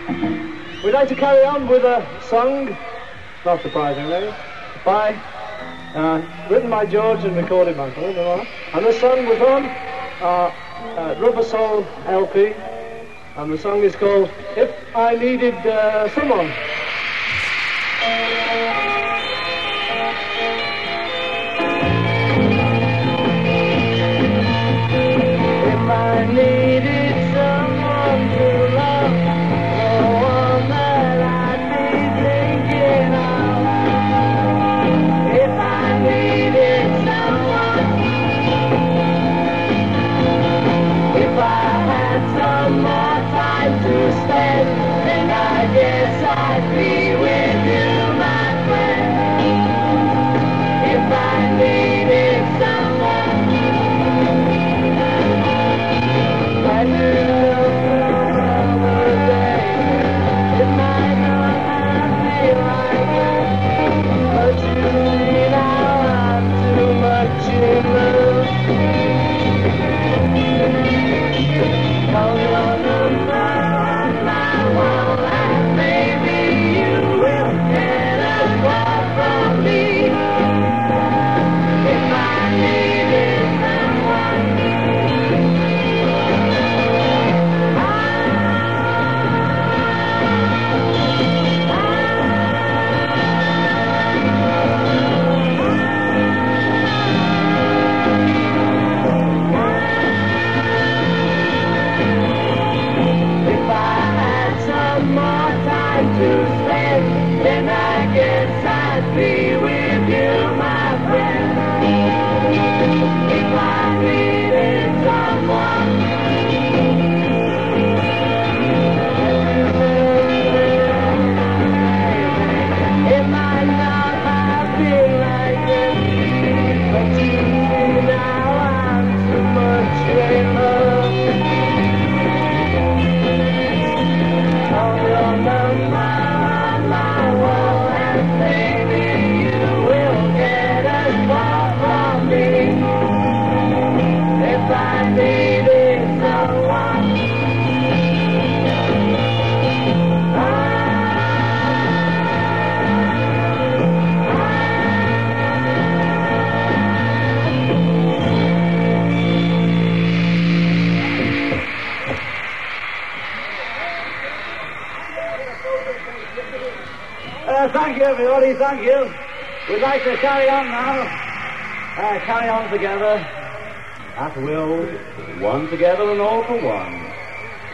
We'd like to carry on with a song, not surprisingly, written by George and recorded by Paul. And the song was on Rubber Soul LP, and the song is called If I Needed Someone. If I needed someone to love, the one that I'd be thinking of. If I needed someone, if I had some more time to spend, then I guess I'd be with you, my friend. If I needed someone, I knew another day. It might not have been like that, but you see now I'm too much in love. Call your number on my wall, and maybe you will get a call from me. If I needed someone, if I had some more time to spend, then I guess I'd be with you, my friend. If I needed someone, it might not have been like this, but you see now I'm too much in love. Call your number on my wall, and maybe you will get a call from me. If I needed someone, thank you, everybody, thank you. We'd like to carry on now. Carry on together. At will, one together and all for one.